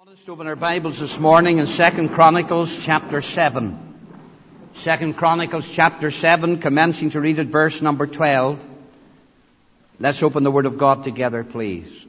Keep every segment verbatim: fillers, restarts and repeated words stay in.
Let's open our Bibles this morning in Second Chronicles chapter seven. Second Chronicles chapter seven, commencing to read at verse number twelve. Let's open the Word of God together, please.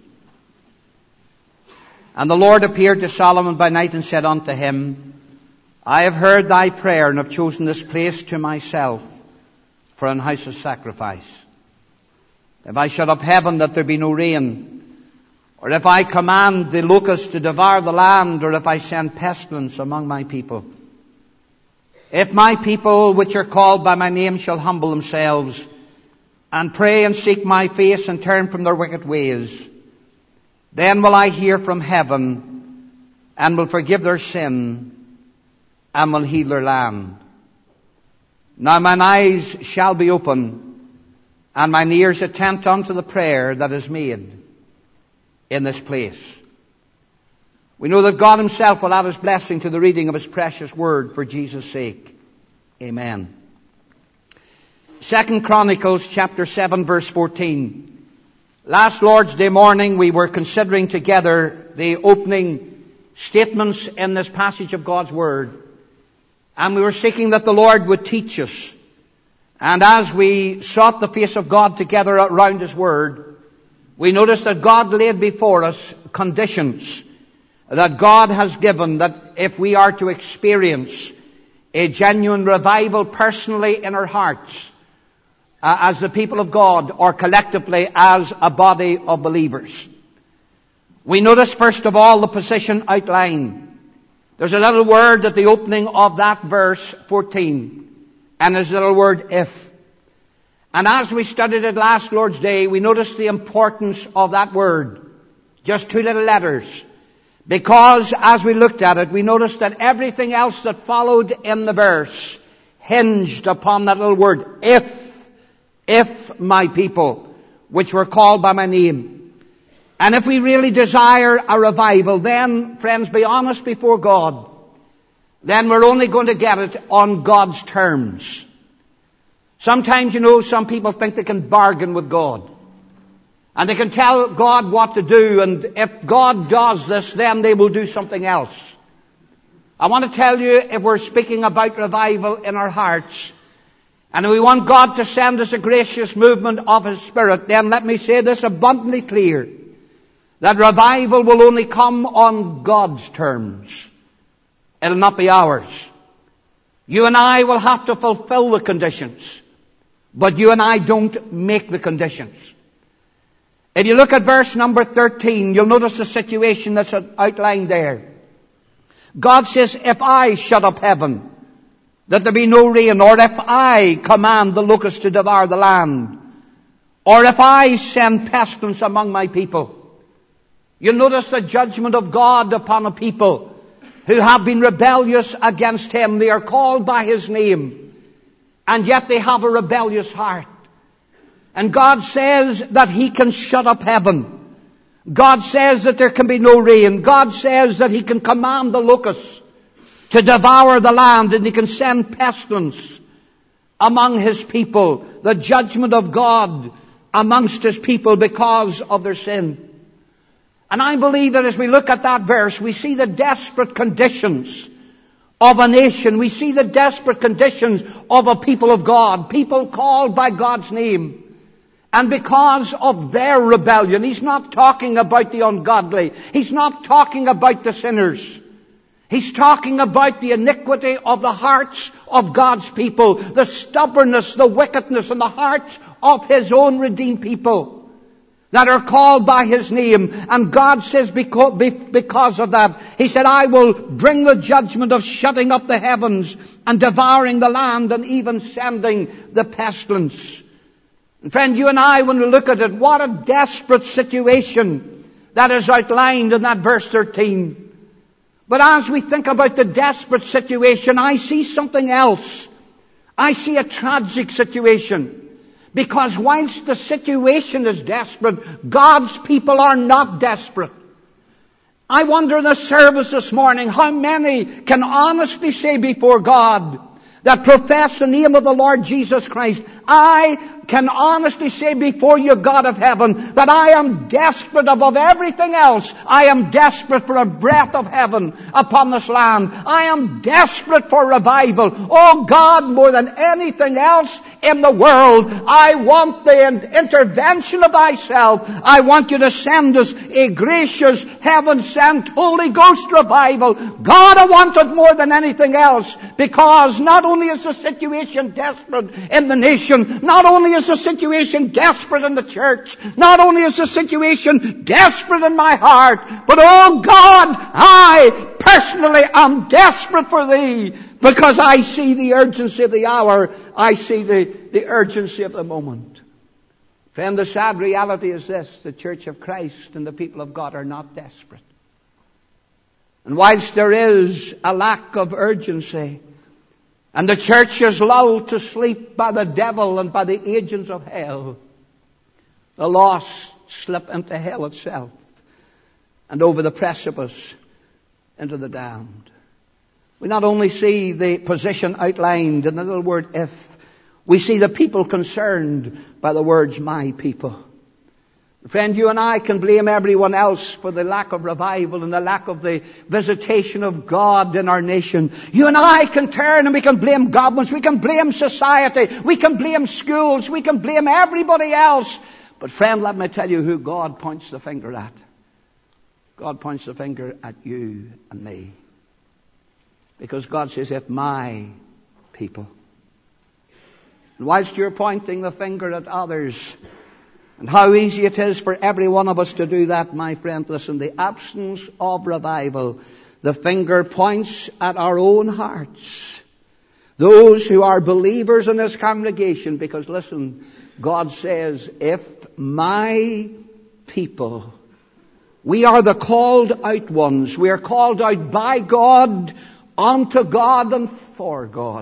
And the Lord appeared to Solomon by night and said unto him, I have heard thy prayer and have chosen this place to myself for an house of sacrifice. If I shut up heaven that there be no rain, or if I command the locusts to devour the land, or if I send pestilence among my people. If my people which are called by my name shall humble themselves, and pray and seek my face and turn from their wicked ways, then will I hear from heaven, and will forgive their sin, and will heal their land. Now mine eyes shall be open, and mine ears attent unto the prayer that is made in this place. We know that God himself will add his blessing to the reading of his precious word for Jesus' sake. Amen. Second Chronicles chapter seven verse fourteen. Last Lord's Day morning we were considering together the opening statements in this passage of God's word. And we were seeking that the Lord would teach us. And as we sought the face of God together around his word, we notice that God laid before us conditions that God has given, that if we are to experience a genuine revival personally in our hearts, uh, as the people of God, or collectively as a body of believers. We notice first of all the position outlined. There's a little word at the opening of that verse fourteen, and there's a little word if. And as we studied it last Lord's Day, we noticed the importance of that word. Just two little letters. Because as we looked at it, we noticed that everything else that followed in the verse hinged upon that little word, if, if my people, which were called by my name. And if we really desire a revival, then, friends, be honest before God, then we're only going to get it on God's terms. Sometimes, you know, some people think they can bargain with God. And they can tell God what to do, and if God does this, then they will do something else. I want to tell you, if we're speaking about revival in our hearts, and we want God to send us a gracious movement of his Spirit, then let me say this abundantly clear, that revival will only come on God's terms. It'll not be ours. You and I will have to fulfill the conditions. But you and I don't make the conditions. If you look at verse number thirteen, you'll notice the situation that's outlined there. God says, if I shut up heaven, that there be no rain, or if I command the locusts to devour the land, or if I send pestilence among my people. You'll notice the judgment of God upon a people who have been rebellious against him. They are called by his name, and yet they have a rebellious heart. And God says that he can shut up heaven. God says that there can be no rain. God says that he can command the locusts to devour the land, and he can send pestilence among his people. The judgment of God amongst his people because of their sin. And I believe that as we look at that verse, we see the desperate conditions of a nation. We see the desperate conditions of a people of God. People called by God's name. And because of their rebellion, he's not talking about the ungodly. He's not talking about the sinners. He's talking about the iniquity of the hearts of God's people. The stubbornness, the wickedness in the hearts of his own redeemed people that are called by his name. And God says because of that, he said, I will bring the judgment of shutting up the heavens and devouring the land and even sending the pestilence. And friend, you and I, when we look at it, what a desperate situation that is outlined in that verse thirteen. But as we think about the desperate situation, I see something else. I see a tragic situation. Because whilst the situation is desperate, God's people are not desperate. I wonder in the service this morning, how many can honestly say before God that profess the name of the Lord Jesus Christ, I can honestly say before you, God of heaven, that I am desperate above everything else. I am desperate for a breath of heaven upon this land. I am desperate for revival. Oh God, more than anything else in the world, I want the intervention of thyself. I want you to send us a gracious, heaven-sent Holy Ghost revival. God, I want it more than anything else, because not only is the situation desperate in the nation, not only is the situation desperate in the church, not only is the situation desperate in my heart, but oh God, I personally am desperate for thee, because I see the urgency of the hour. I see the, the urgency of the moment. Friend, the sad reality is this: the Church of Christ and the people of God are not desperate. And whilst there is a lack of urgency, and the church is lulled to sleep by the devil and by the agents of hell, the lost slip into hell itself, and over the precipice into the damned. We not only see the position outlined in the little word if, we see the people concerned by the words my people. Friend, you and I can blame everyone else for the lack of revival and the lack of the visitation of God in our nation. You and I can turn and we can blame governments, we can blame society, we can blame schools, we can blame everybody else. But friend, let me tell you who God points the finger at. God points the finger at you and me. Because God says, if my people. And whilst you're pointing the finger at others, and how easy it is for every one of us to do that, my friend, listen, the absence of revival, the finger points at our own hearts. Those who are believers in this congregation, because listen, God says, if my people, we are the called out ones, we are called out by God, unto God and for God.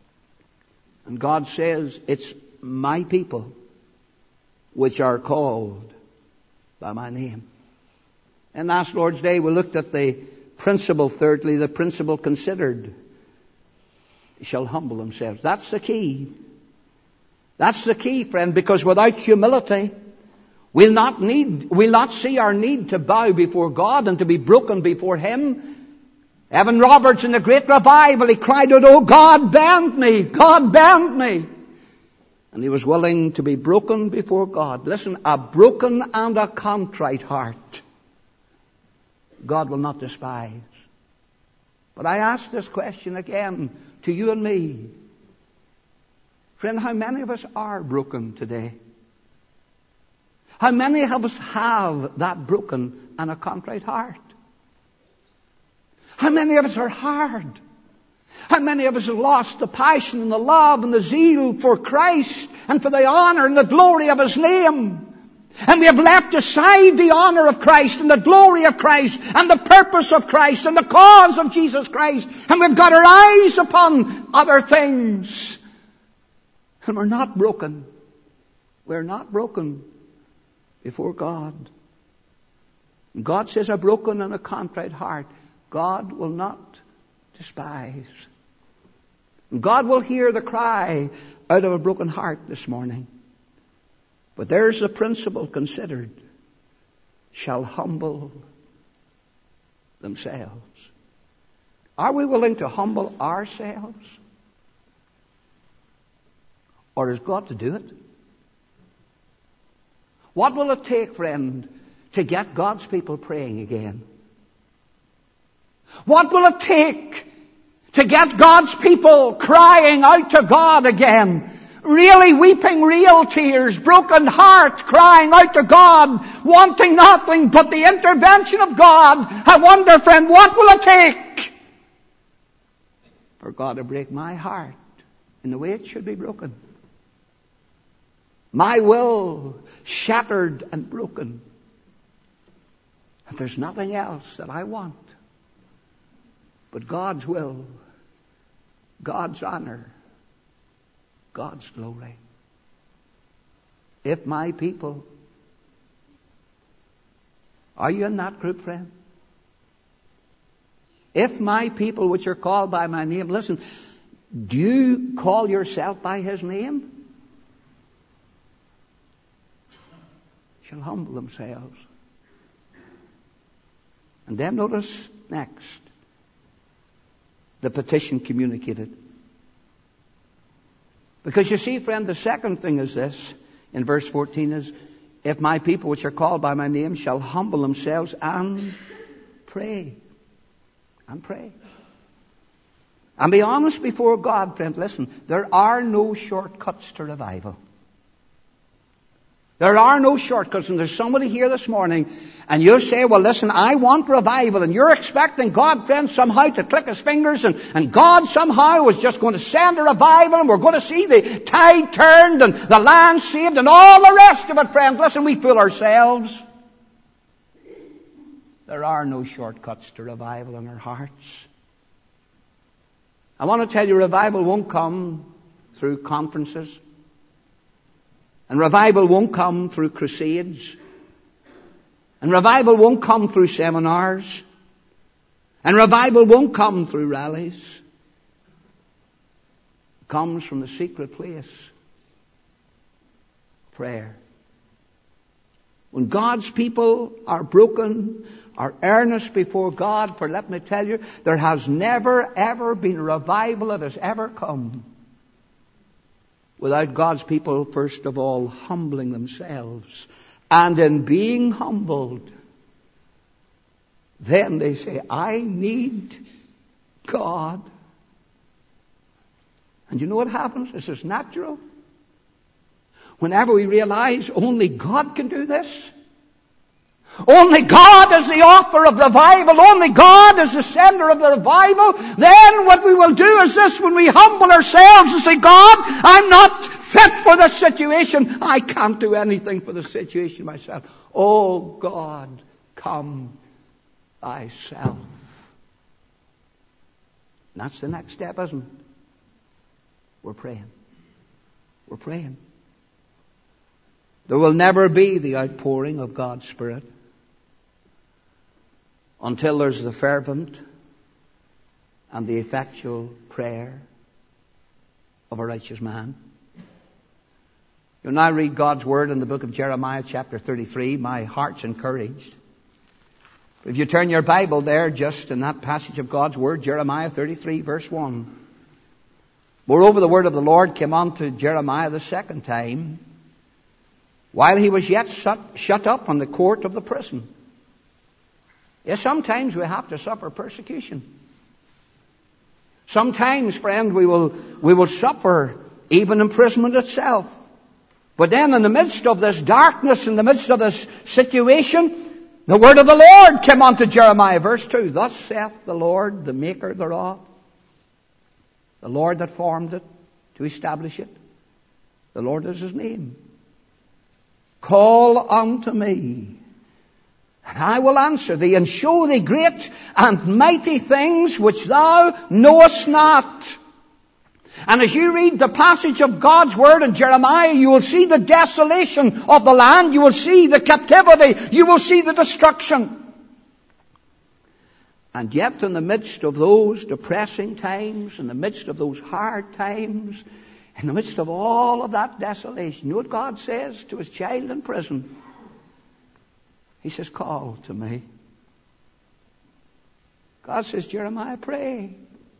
And God says, it's my people which are called by my name. And last Lord's Day we looked at the principle, thirdly, the principle considered. They shall humble themselves. That's the key. That's the key, friend, because without humility, we'll not need, we'll not see our need to bow before God and to be broken before Him. Evan Roberts in the great revival, he cried out, oh God, bend me, God, bend me. And he was willing to be broken before God. Listen, a broken and a contrite heart, God will not despise. But I ask this question again to you and me. Friend, how many of us are broken today? How many of us have that broken and a contrite heart? How many of us are hard? How many of us have lost the passion and the love and the zeal for Christ and for the honor and the glory of His name? And we have left aside the honor of Christ and the glory of Christ and the purpose of Christ and the cause of Jesus Christ. And we've got our eyes upon other things. And we're not broken. We're not broken before God. And God says, a broken and a contrite heart God will not despise. God will hear the cry out of a broken heart this morning. But there's the principle considered. Shall humble themselves. Are we willing to humble ourselves? Or has God to do it? What will it take, friend, to get God's people praying again? What will it take to get God's people crying out to God again? Really weeping real tears, broken heart, crying out to God, wanting nothing but the intervention of God. I wonder, friend, what will it take for God to break my heart in the way it should be broken? My will shattered and broken. And there's nothing else that I want but God's will, God's honor, God's glory. If my people, are you in that group, friend? If my people which are called by my name, listen, do you call yourself by His name? shall humble themselves. And then notice next, the petition communicated. Because you see, friend, the second thing is this, in verse fourteen is, if my people which are called by my name shall humble themselves and pray. And pray. And be honest before God, friend. Listen, there are no shortcuts to revival. There are no shortcuts. And there's somebody here this morning, and you'll say, well, listen, I want revival. And you're expecting God, friend, somehow to click his fingers, and, and God somehow is just going to send a revival, and we're going to see the tide turned and the land saved and all the rest of it, friend. Listen, we fool ourselves. There are no shortcuts to revival in our hearts. I want to tell you, revival won't come through conferences. And revival won't come through crusades. And revival won't come through seminars. And revival won't come through rallies. It comes from the secret place. Prayer. When God's people are broken, are earnest before God, for let me tell you, there has never ever been a revival that has ever come without God's people, first of all, humbling themselves. And in being humbled, then they say, I need God. And you know what happens? This is natural. Whenever we realize only God can do this, only God is the author of revival, only God is the sender of the revival, then what we will do is this: when we humble ourselves and say, God, I'm not fit for this situation, I can't do anything for the situation myself. Oh God, come thyself. And that's the next step, isn't it? We're praying. We're praying. There will never be the outpouring of God's Spirit until there's the fervent and the effectual prayer of a righteous man. You'll now read God's Word in the book of Jeremiah chapter thirty-three. My heart's encouraged. If you turn your Bible there, just in that passage of God's Word, Jeremiah thirty-three, verse one. Moreover, the word of the Lord came unto Jeremiah the second time, while he was yet shut, shut up on the court of the prison. Yes, sometimes we have to suffer persecution. Sometimes, friend, we will, we will suffer even imprisonment itself. But then in the midst of this darkness, in the midst of this situation, the word of the Lord came unto Jeremiah, verse two. Thus saith the Lord, the maker thereof, the Lord that formed it to establish it. The Lord is his name. Call unto me, and I will answer thee, and show thee great and mighty things which thou knowest not. And as you read the passage of God's Word in Jeremiah, you will see the desolation of the land, you will see the captivity, you will see the destruction. And yet in the midst of those depressing times, in the midst of those hard times, in the midst of all of that desolation, you know what God says to his child in prison? He says, call to me. God says, Jeremiah, pray.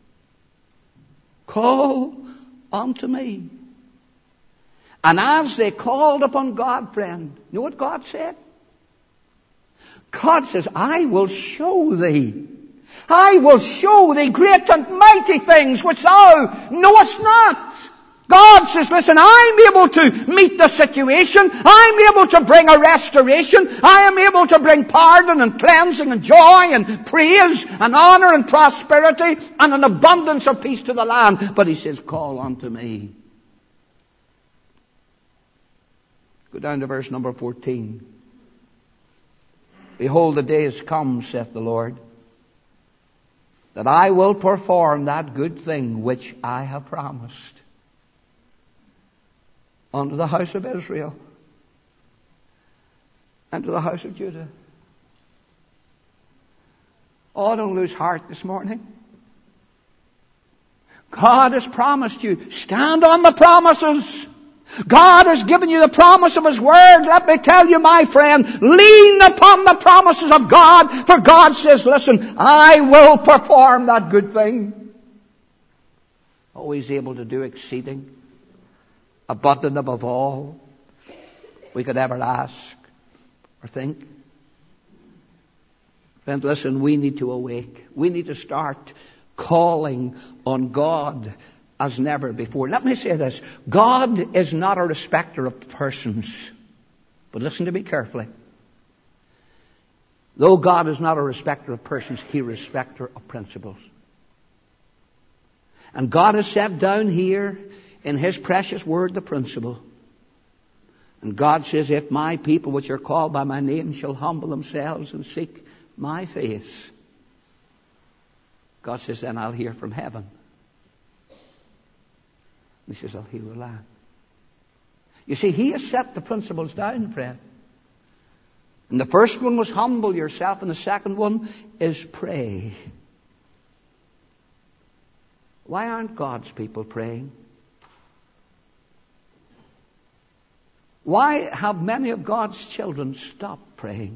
Call unto me. And as they called upon God, friend, you know what God said? God says, I will show thee. I will show thee great and mighty things which thou knowest not. God says, listen, I'm able to meet the situation. I'm able to bring a restoration. I am able to bring pardon and cleansing and joy and praise and honor and prosperity and an abundance of peace to the land. But he says, call unto me. Go down to verse number fourteen. Behold, the day is come, saith the Lord, that I will perform that good thing which I have promised unto the house of Israel and to the house of Judah. Oh, don't lose heart this morning. God has promised you. Stand on the promises. God has given you the promise of His Word. Let me tell you, my friend, lean upon the promises of God, for God says, listen, I will perform that good thing. Always able to do exceeding, abundant above all we could ever ask or think. Friend, listen, we need to awake. We need to start calling on God as never before. Let me say this. God is not a respecter of persons. But listen to me carefully. Though God is not a respecter of persons, He is a respecter of principles. And God has set down here in His precious word the principle. And God says, if my people which are called by my name shall humble themselves and seek my face, God says, then I'll hear from heaven. He says, I'll heal the land. You see, He has set the principles down, friend. And the first one was humble yourself, and the second one is pray. Why aren't God's people praying? Why have many of God's children stopped praying?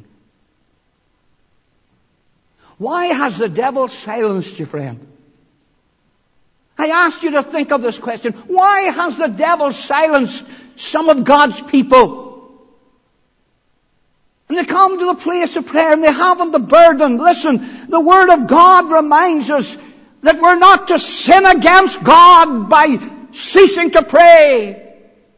Why has the devil silenced you, friend? I asked you to think of this question. Why has the devil silenced some of God's people? And they come to the place of prayer and they haven't the burden. Listen, the Word of God reminds us that we're not to sin against God by ceasing to pray.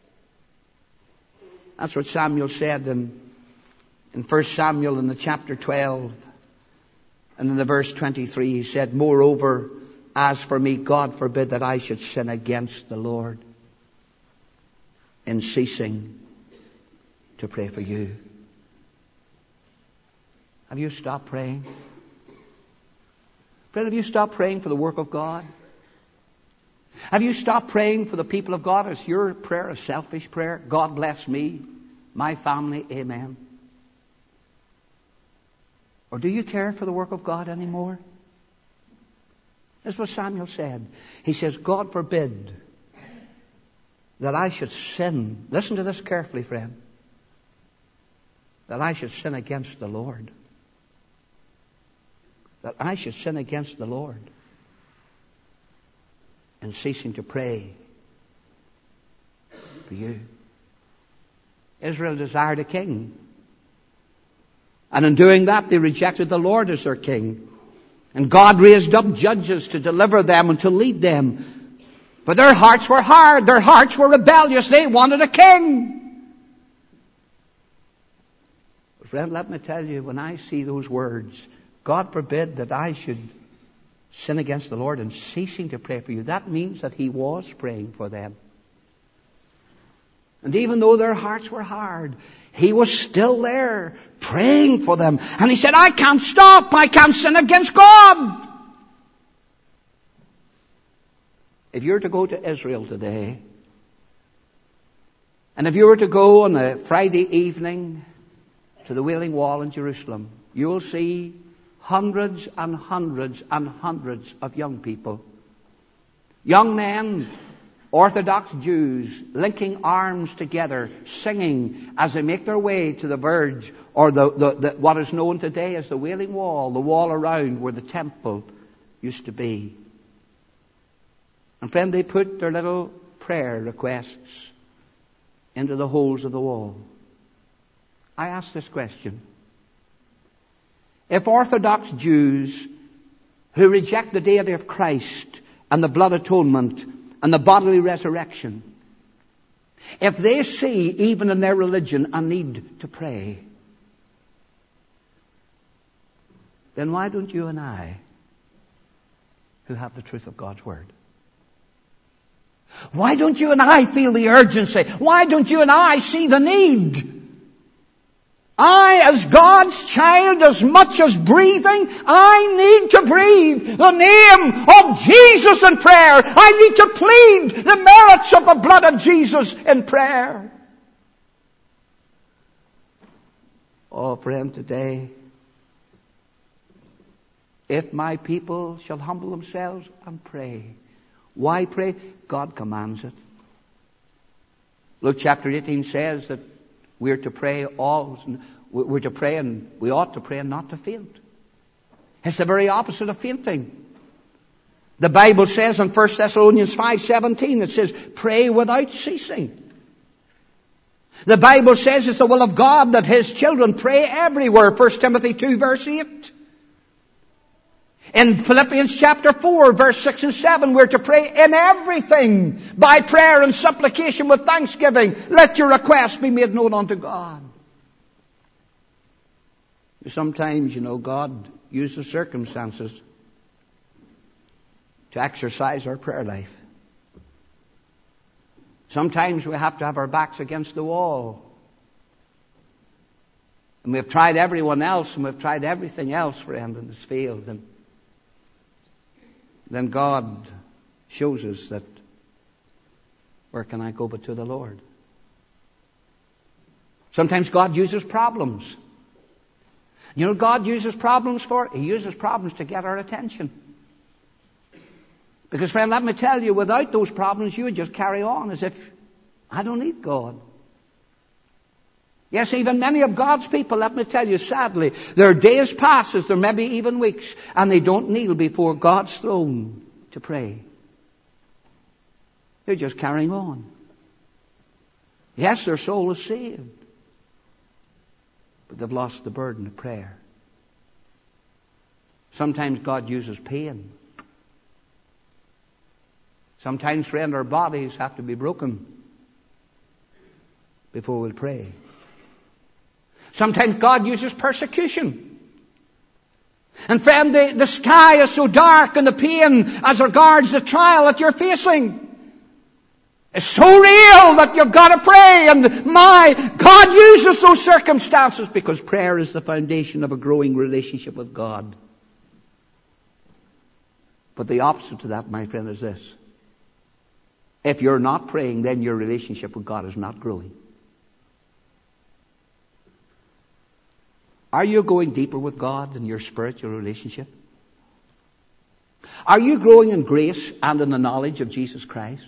That's what Samuel said in, in First Samuel in the chapter twelve. And in the verse twenty-three he said, moreover, as for me, God forbid that I should sin against the Lord in ceasing to pray for you. Have you stopped praying? Friend, have you stopped praying for the work of God? Have you stopped praying for the people of God? Is your prayer a selfish prayer? God bless me, my family, amen. Or do you care for the work of God anymore? That's what Samuel said. He says, God forbid that I should sin. Listen to this carefully, friend. That I should sin against the Lord. That I should sin against the Lord in ceasing to pray for you. Israel desired a king. And in doing that, they rejected the Lord as their king. And God raised up judges to deliver them and to lead them. But their hearts were hard. Their hearts were rebellious. They wanted a king. But friend, let me tell you, when I see those words, God forbid that I should sin against the Lord in ceasing to pray for you, that means that He was praying for them. And even though their hearts were hard, He was still there praying for them. And He said, I can't stop. I can't sin against God. If you were to go to Israel today, and if you were to go on a Friday evening to the Wailing Wall in Jerusalem, you will see hundreds and hundreds and hundreds of young people. Young men, Orthodox Jews, linking arms together, singing as they make their way to the verge, or the, the, the, what is known today as the Wailing Wall, the wall around where the temple used to be. And friend, they put their little prayer requests into the holes of the wall. I ask this question. If Orthodox Jews who reject the deity of Christ and the blood atonement and the bodily resurrection, if they see, even in their religion, a need to pray, then why don't you and I, who have the truth of God's Word, why don't you and I feel the urgency? Why don't you and I see the need? I, as God's child, as much as breathing, I need to breathe the name of Jesus in prayer. I need to plead the merits of the blood of Jesus in prayer. Oh, friend, today, if my people shall humble themselves and pray. Why pray? God commands it. Luke chapter eighteen says that we're to pray all, we're to pray and we ought to pray and not to faint. It's the very opposite of fainting. The Bible says in First Thessalonians five seventeen, it says, pray without ceasing. The Bible says it's the will of God that His children pray everywhere. First Timothy two verse eight. In Philippians chapter four verse six and seven, we're to pray in everything by prayer and supplication with thanksgiving. Let your requests be made known unto God. Sometimes, you know, God uses circumstances to exercise our prayer life. Sometimes we have to have our backs against the wall. And we've tried everyone else and we've tried everything else, friend, in this field. And then God shows us that where can I go but to the Lord? Sometimes God uses problems. You know what God uses problems for? He uses problems to get our attention. Because, friend, let me tell you, without those problems, you would just carry on as if, I don't need God. Yes, even many of God's people, let me tell you, sadly, their days passes, there may be even weeks, and they don't kneel before God's throne to pray. They're just carrying on. Yes, their soul is saved, but they've lost the burden of prayer. Sometimes God uses pain. Sometimes, friend, our bodies have to be broken before we'll pray. Sometimes God uses persecution. And friend, the, the sky is so dark and the pain as regards the trial that you're facing is so real that you've got to pray. And my, God uses those circumstances because prayer is the foundation of a growing relationship with God. But the opposite to that, my friend, is this. If you're not praying, then your relationship with God is not growing. Are you going deeper with God in your spiritual relationship? Are you growing in grace and in the knowledge of Jesus Christ?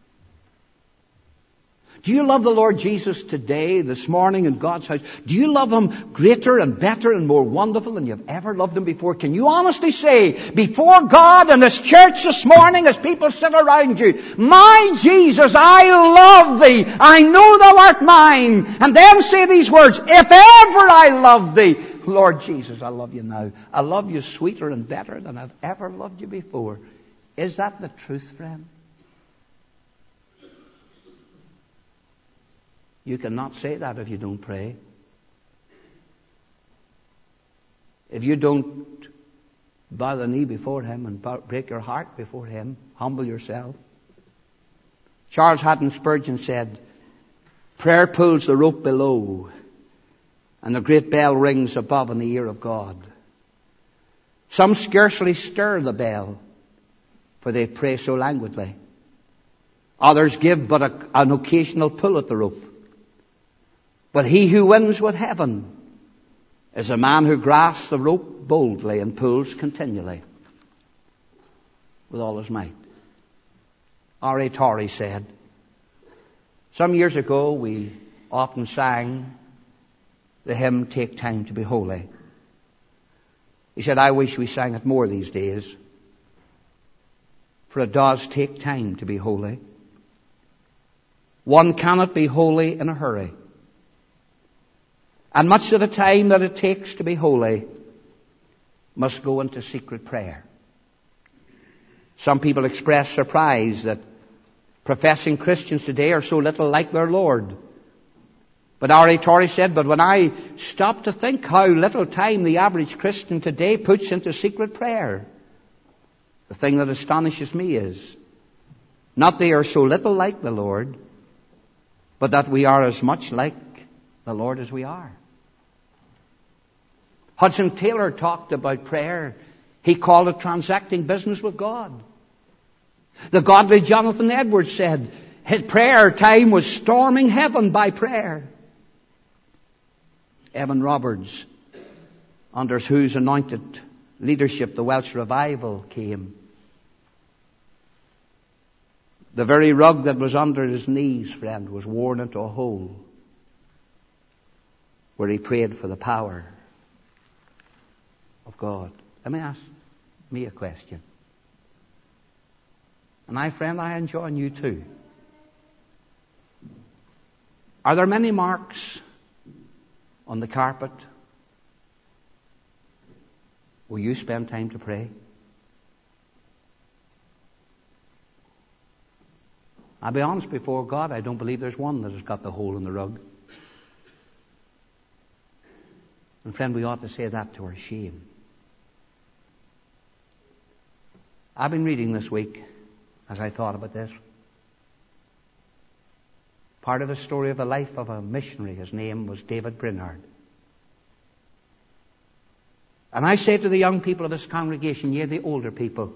Do you love the Lord Jesus today, this morning in God's house? Do you love Him greater and better and more wonderful than you've ever loved Him before? Can you honestly say, before God and this church this morning, as people sit around you, my Jesus, I love Thee. I know Thou art mine. And then say these words, if ever I love Thee, Lord Jesus, I love You now. I love You sweeter and better than I've ever loved You before. Is that the truth, friend? You cannot say that if you don't pray. If you don't bow the knee before Him and break your heart before Him, humble yourself. Charles Haddon Spurgeon said, prayer pulls the rope below and the great bell rings above in the ear of God. Some scarcely stir the bell, for they pray so languidly. Others give but a, an occasional pull at the rope. But he who wins with heaven is a man who grasps the rope boldly and pulls continually with all his might. R A Torrey said, some years ago we often sang the hymn, Take Time to Be Holy. He said, I wish we sang it more these days, for it does take time to be holy. One cannot be holy in a hurry. And much of the time that it takes to be holy must go into secret prayer. Some people express surprise that professing Christians today are so little like their Lord. But R A Torrey said, but when I stop to think how little time the average Christian today puts into secret prayer, the thing that astonishes me is not they are so little like the Lord, but that we are as much like the Lord as we are. Hudson Taylor talked about prayer. He called it transacting business with God. The godly Jonathan Edwards said his prayer time was storming heaven by prayer. Evan Roberts, under whose anointed leadership the Welsh revival came, The very rug that was under his knees, friend, was worn into a hole where he prayed for the power of God. Let me ask me a question. And I, friend, I enjoin you too. Are there many marks on the carpet where you spend time to pray? I'll be honest before God, I don't believe there's one that has got the hole in the rug. And friend, we ought to say that to our shame. I've been reading this week, as I thought about this, part of the story of the life of a missionary. His name was David Brainerd. And I say to the young people of this congregation, yea, the older people,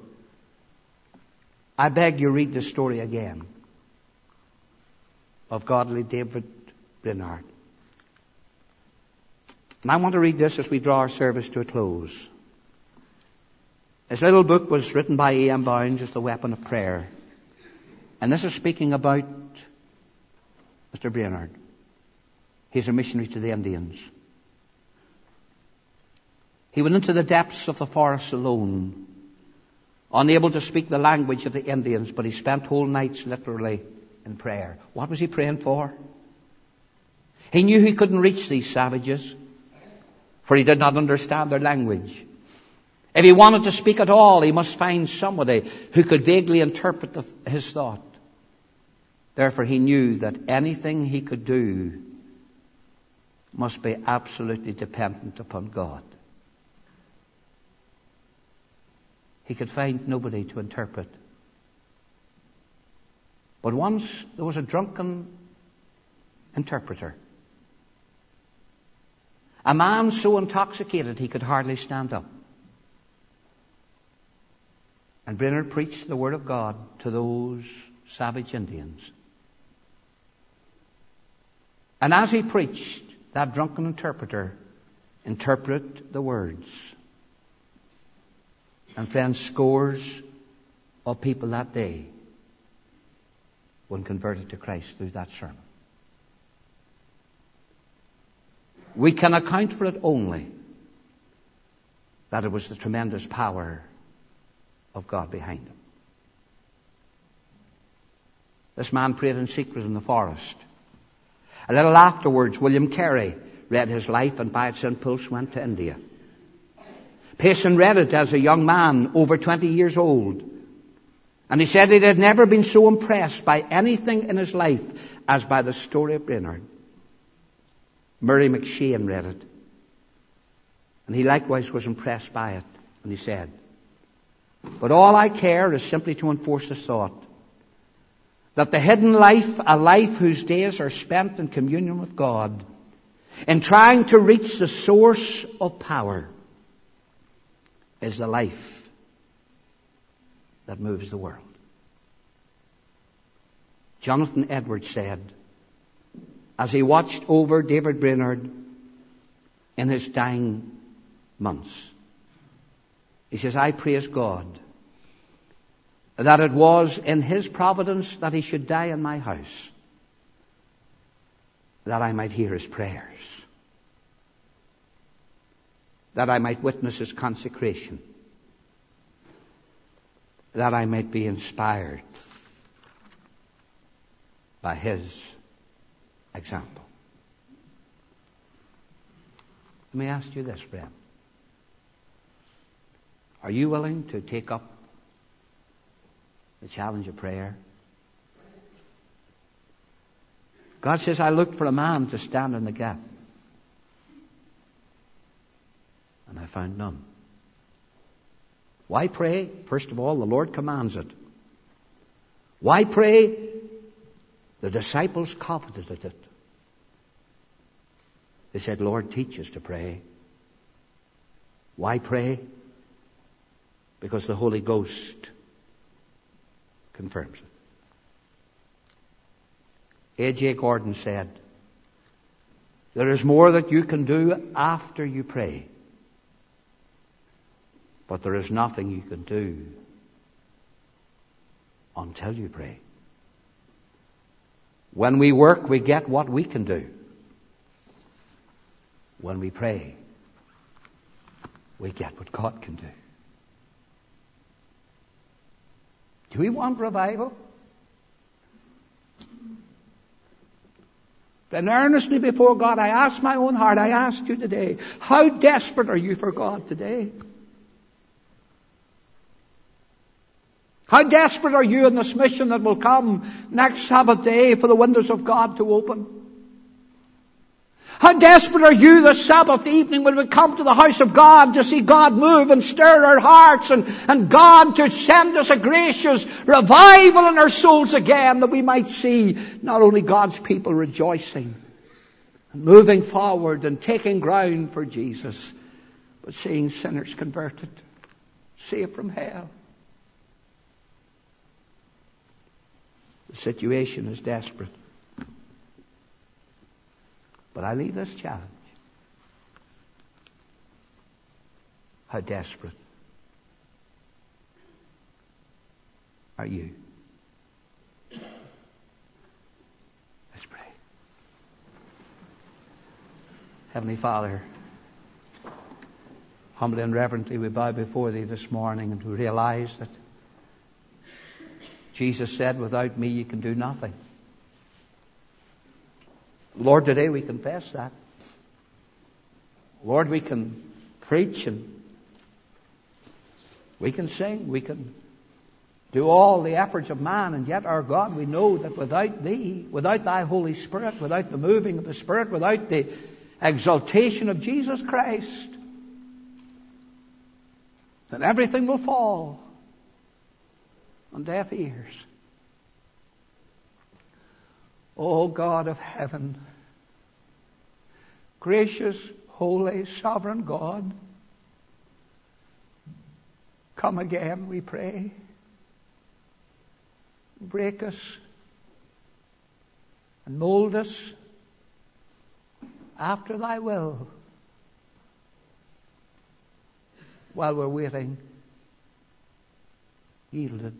I beg you read the story again of godly David Brainerd. And I want to read this as we draw our service to a close. This little book was written by A M Bounds as the weapon of prayer. And this is speaking about Mister Brainerd. He's a missionary to the Indians. He went into the depths of the forest alone, unable to speak the language of the Indians, but he spent whole nights literally in prayer. What was he praying for? He knew he couldn't reach these savages, for he did not understand their language. If he wanted to speak at all, he must find somebody who could vaguely interpret the, his thought. Therefore, he knew that anything he could do must be absolutely dependent upon God. He could find nobody to interpret. But once there was a drunken interpreter. A man so intoxicated he could hardly stand up. And Brainerd preached the word of God to those savage Indians. And as he preached, that drunken interpreter interpreted the words. And friends, scores of people that day were converted to Christ through that sermon. We can account for it only that it was the tremendous power of God behind him. This man prayed in secret in the forest. A little afterwards, William Carey read his life and by its impulse went to India. Payson read it as a young man over twenty years old. And he said he had never been so impressed by anything in his life as by the story of Brainerd. Murray McShane read it. And he likewise was impressed by it. And he said, but all I care is simply to enforce this thought, that the hidden life, a life whose days are spent in communion with God, in trying to reach the source of power, is the life that moves the world. Jonathan Edwards said, as he watched over David Brainerd in his dying months, he says, I praise God that it was in his providence that he should die in my house, that I might hear his prayers, that I might witness his consecration, that I might be inspired by his example. Let me ask you this, friend. Are you willing to take up the challenge of prayer? God says, I looked for a man to stand in the gap, and I found none. Why pray? First of all, the Lord commands it. Why pray? The disciples coveted it. They said, Lord, teach us to pray. Why pray? Because the Holy Ghost confirms it. A J Gordon said, there is more that you can do after you pray, but there is nothing you can do until you pray. When we work, we get what we can do. When we pray, we get what God can do. Do we want revival? And earnestly before God, I ask my own heart, I ask you today, how desperate are you for God today? How desperate are you in this mission that will come next Sabbath day for the windows of God to open? How desperate are you this Sabbath evening when we come to the house of God to see God move and stir our hearts and, and God to send us a gracious revival in our souls again, that we might see not only God's people rejoicing and moving forward and taking ground for Jesus, but seeing sinners converted, saved from hell. The situation is desperate. But I leave this challenge. How desperate are you? Let's pray. Heavenly Father, humbly and reverently we bow before Thee this morning, and we realize that Jesus said, without me you can do nothing. Lord, today we confess that. Lord, we can preach and we can sing, we can do all the efforts of man, and yet, our God, we know that without Thee, without Thy Holy Spirit, without the moving of the Spirit, without the exaltation of Jesus Christ, that everything will fall on deaf ears. O God of heaven, gracious, holy, sovereign God, come again, we pray. Break us and mold us after Thy will while we're waiting, yielded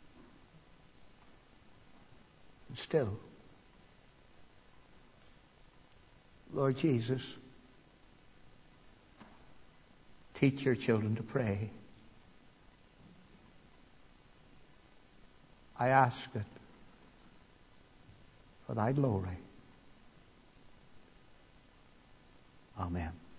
and still. Lord Jesus, teach Your children to pray. I ask it for Thy glory. Amen.